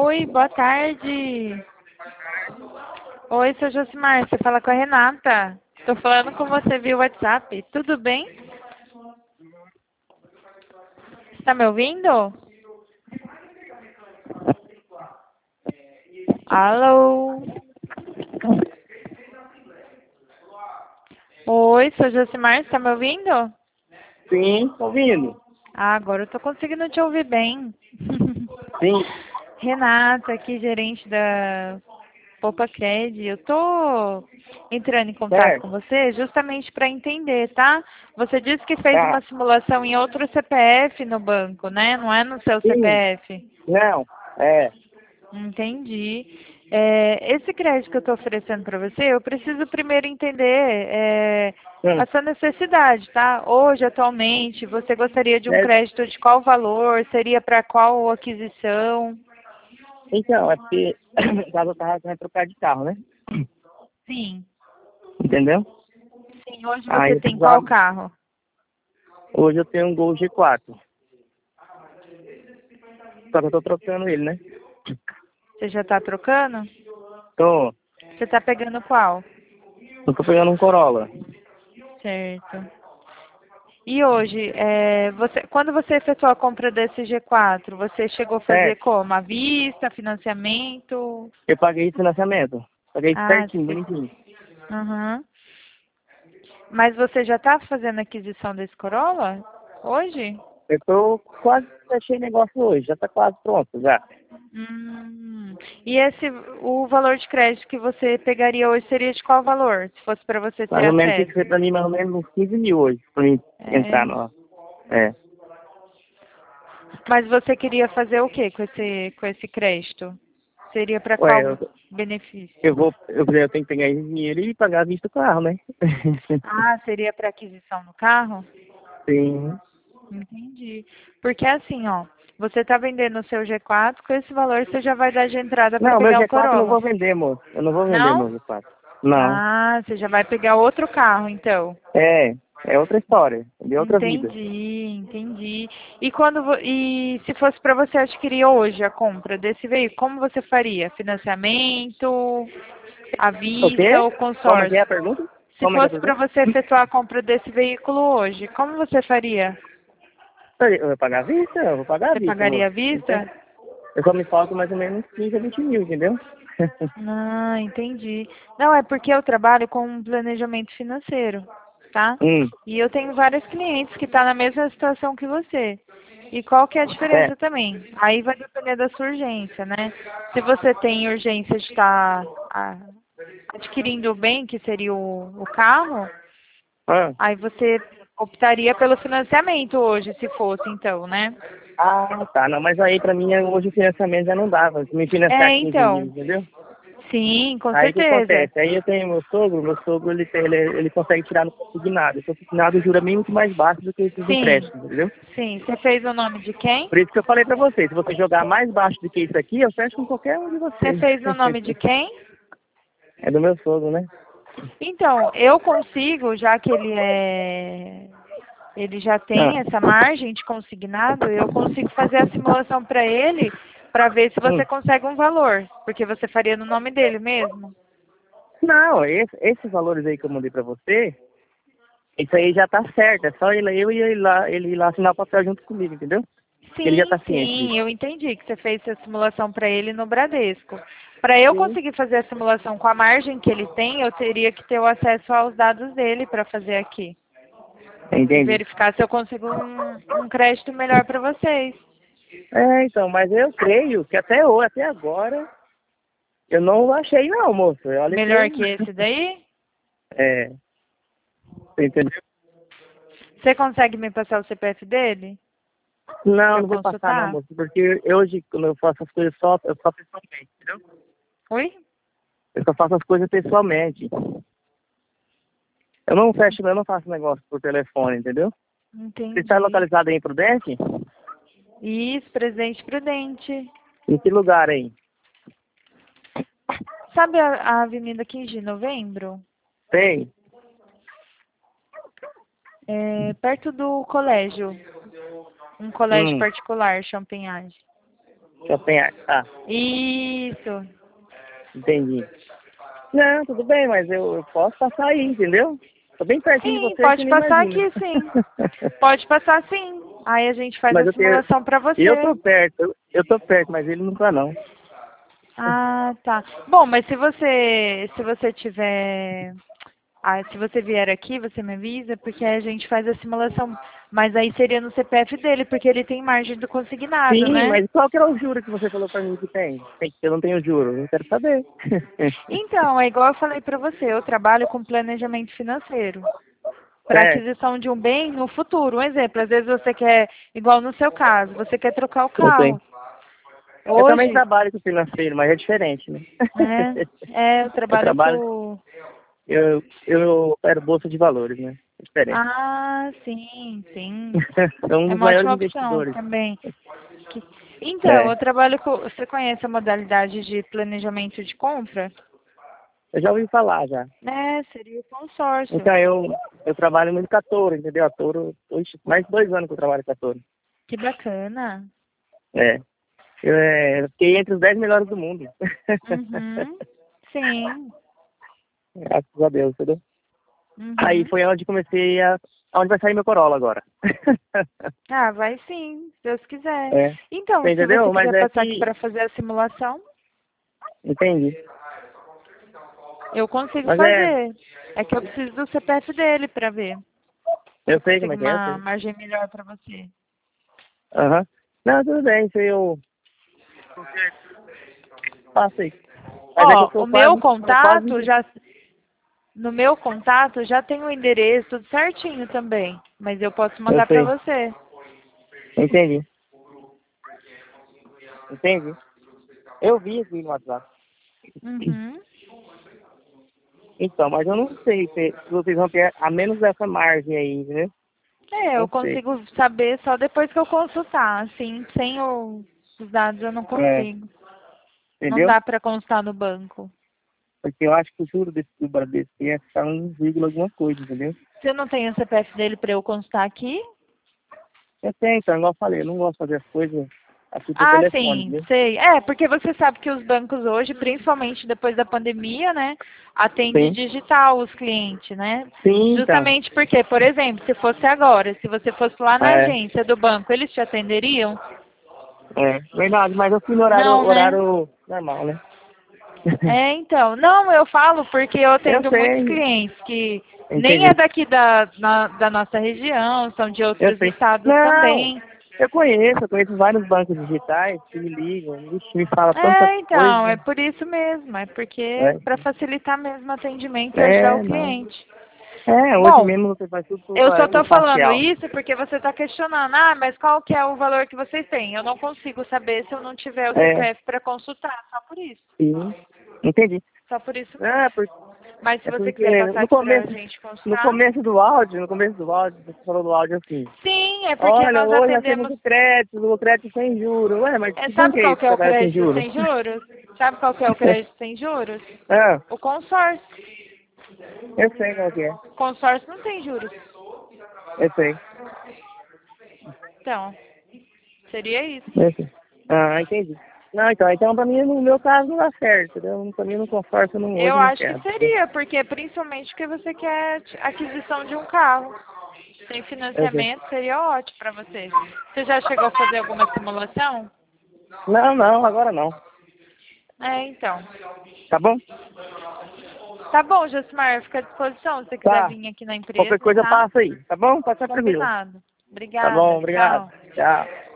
Oi, boa tarde. Oi, seu Josimar, você fala com a Renata. Tô falando com você via WhatsApp. Tudo bem? Está me ouvindo? Alô? Oi, seu Josimar, está me ouvindo? Sim, tô ouvindo. Ah, agora eu tô conseguindo te ouvir bem. Sim, Renata, aqui, gerente da Poupa Cred. Eu tô entrando em contato com certo. você justamente para entender, tá? Você disse que fez uma Tá. simulação em outro CPF no banco, né? Não é no seu Sim, CPF. não, é. Entendi. Esse crédito que eu estou oferecendo para você, eu preciso primeiro entender a Hum, sua necessidade, tá? Hoje, atualmente, você gostaria de um é. crédito de qual valor? Seria para qual aquisição? Então, é porque no caso eu tava querendo trocar de carro, né? Sim. Entendeu? Sim, hoje Aí você eu tem qual precisava. carro? Hoje eu tenho um Gol G4. Só que eu tô trocando ele, né? Você já está trocando? Tô. Você está pegando qual? Eu tô pegando um Corolla. Certo. E hoje, quando você efetuou a compra desse G4, você chegou a fazer Certo. como? À vista, financiamento? Eu paguei esse financiamento. Paguei Ah, certinho, você... bonitinho. Uhum. Mas você já está fazendo a aquisição desse Corolla? Hoje? Eu tô quase fechei negócio hoje, já tá quase pronto já. E o valor de crédito que você pegaria hoje seria de qual valor? Se fosse para você ter Mais ou menos tem que ser acesso? pra mim mais ou menos uns 15 mil hoje, pra mim entrar É. no. É. Mas você queria fazer o que com esse crédito? Seria para Ué, qual eu, benefício? eu tenho que pegar esse dinheiro e pagar a vista do carro, né? Ah, seria para aquisição do carro? Sim. Entendi. Porque assim, ó, você está vendendo o seu G4, com esse valor você já vai dar de entrada para Não, meu pegar o G4 eu não Corolla. vou vender, moço. Eu não vou vender Não? meu G4. Não. Ah, você já vai pegar outro carro, então. É, é outra história, de outra vida. Entendi, entendi. E se fosse para você adquirir hoje a compra desse veículo, como você faria? Financiamento, à O vista quê? ou Como é que é consórcio? a pergunta? Se Como é que é a fosse para pergunta? você efetuar a compra desse veículo hoje, como você faria? Eu vou pagar a vista? Eu vou pagar a Você vista, pagaria moço. à vista? Eu só me falta mais ou menos 15 a 20 mil, entendeu? Ah, entendi. Não, é porque eu trabalho com um planejamento financeiro, tá? hum, E eu tenho vários clientes que estão na mesma situação que você. E qual que é a é. diferença também? Aí vai depender da sua urgência, né? Se você tem urgência de estar adquirindo o bem, que seria o carro, Ah, aí você optaria pelo financiamento hoje, se fosse então, né? tá. Não, mas aí pra mim hoje o financiamento já não dava. Se me financiar É, 15 mil, então. entendeu? Sim, com Aí o que certeza. acontece? Aí eu tenho meu sogro ele consegue tirar no consignado. O consignado jura bem muito mais baixo do que esses Sim, empréstimos, entendeu? sim. Você fez o nome de quem? Por isso que eu falei pra você, se você jogar mais baixo do que isso aqui, eu fecho com qualquer um de Você vocês. fez o nome de quem? É do meu sogro, né? Então, eu consigo, já que ele já Ah, tem essa margem de consignado, eu consigo fazer a simulação para ele para ver se você hum. consegue um valor, porque você faria no nome dele mesmo. Não, esses valores aí que eu mandei pra você, isso aí já tá certo. É só eu e ele ir lá assinar o papel junto comigo, entendeu? Que ele já Sim, tá ciente sim, disso. eu entendi que você fez essa simulação para ele no Bradesco. Para eu Sim. conseguir fazer a simulação com a margem que ele tem, eu teria que ter o acesso aos dados dele para fazer aqui. E Entendi. verificar se eu consigo um crédito melhor para vocês. É, então, mas eu creio que até hoje, até agora, eu não achei não, moço. Olha que Melhor eu... que esse daí? É, você entendeu? Você consegue me passar o CPF dele? Para Não, eu não vou passar não, consultar? moço, porque hoje, quando eu faço as coisas eu só pessoalmente, entendeu? Oi? Eu só faço as coisas pessoalmente. Eu não faço negócio por telefone, entendeu? Você está Entendi. localizado aí em Prudente? Isso, Presidente Prudente. Em que lugar aí? Sabe a Avenida 15 de Novembro? Tem. É, perto do colégio. Um colégio Hum. particular, Champinhage. Shopping Art. Ah, Isso. entendi. Não, tudo bem, mas eu posso passar aí, entendeu? Tô bem pertinho de Sim, você, você pode não passar imagina. aqui, sim. Pode passar, sim. Aí a gente faz Mas a eu tenho... simulação pra Eu você. tô perto, eu tô perto, mas ele não tá não. Ah, tá. Bom, mas se você tiver, se você vier aqui, você me avisa, porque aí a gente faz a simulação. Mas aí seria no CPF dele, porque ele tem margem do consignado, Sim, né? mas qual que era o juro que você falou pra mim que tem? Eu não tenho juro, eu quero saber. Então, é igual eu falei pra você, eu trabalho com planejamento financeiro. Para Certo, aquisição de um bem no futuro. Um exemplo, às vezes você quer, igual no seu caso, você quer trocar o eu sei. carro. Eu também Hoje, trabalho com financeiro, mas é diferente, né? eu Eu trabalho trabalho, com. eu opero bolsa de valores, né? É diferente. Ah, sim, sim. Sou um É dos uma maiores ótima opção investidores. também. Então, eu É, trabalho com. Você conhece a modalidade de planejamento de compra? eu já ouvi falar já. Seria o consórcio. Então eu trabalho muito com a Toro, entendeu? A Toro, oxe, mais de 2 anos que eu trabalho com a Toro. Que bacana. É. Eu fiquei entre os 10 melhores do mundo. Uhum. Sim. Graças a Deus, entendeu? Aí Uhum. foi onde comecei onde vai sair meu Corolla agora. Ah, vai sim, se Deus quiser. É. Então, Você se você entendeu? Mas quiser é passar aqui que. para fazer a simulação, Entendi. eu consigo Mas é. fazer. É que eu preciso do CPF dele para ver se Eu eu sei como consigo é que é, eu uma sei. margem melhor para você. Aham. Não, tudo bem, isso aí eu faço aí. Mas é que eu Ó, tô quase. Tô quase. no meu contato já tem o endereço tudo certinho também, mas eu posso Eu mandar para sei. você. Entendi. Entendi. Eu vi aqui no WhatsApp. Uhum. Então, mas eu não sei se vocês vão ter a menos dessa margem aí, né? Eu Não sei. consigo saber só depois que eu consultar, assim, sem os dados eu não É, consigo. Não entendeu? dá para constar no banco. Porque eu acho que o juro do Bradesco ia ficar 1, alguma coisa, entendeu? Você não tem o CPF dele para eu constar aqui? Eu tenho, então, igual eu falei, eu não gosto de fazer as coisas aqui por Ah, telefone, sim, entendeu? sei. Porque você sabe que os bancos hoje, principalmente depois da pandemia, né, atende Sim. digital os clientes, né? Sim, então. Justamente porque, por exemplo, se fosse agora, se você fosse lá na É, agência do banco, eles te atenderiam? verdade, mas eu fui no Não, né? horário normal, né? Então. Não, eu falo porque eu Eu atendo muitos sei, clientes que nem é entendi. daqui da nossa região, são de Eu outros sei. estados Não, também. eu conheço vários bancos digitais que me ligam, vixe, me fala tanta Então, é coisa. por isso mesmo, é porque É, para facilitar mesmo o atendimento e ajudar o não. cliente. Hoje Bom, mesmo você faz tudo eu só no estou falando parcial. isso porque você está questionando, mas qual que é o valor que vocês têm? Eu não consigo saber se eu não tiver o É, CPF para consultar, só por isso. sim. Entendi. Só por isso mesmo. É, Mas se é você porque quiser passar no aqui para a começo, gente consultar, no começo do áudio, você falou do áudio assim. sim, é porque Olha, nós hoje nós temos atendemos. o crédito sem juros. Ué, mas que banco Sabe é qual esse que que é você o dá sem crédito juros? sem juros? Sabe qual que é o crédito sem juros? Ah, O consórcio. eu sei qual que é. O consórcio não tem juros. Eu sei. Então, seria isso. Eu sei. Ah, entendi. Não, então pra mim, no meu caso, não dá certo, entendeu? Pra mim, no consórcio, hoje Eu eu não acho que quero. Entendeu? seria, porque principalmente porque você quer aquisição de um carro. Sem Eu sei. financiamento seria ótimo para você. Você já chegou a fazer alguma simulação? Não, não, agora não. Então. Tá bom? Tá bom, Josimar, fica à disposição se você quiser Tá. vir aqui na Qualquer empresa, coisa tá? passa aí, tá bom? Pode ficar tranquilo. Combinado. Tá bom, Obrigada. obrigado. Tchau. Tchau.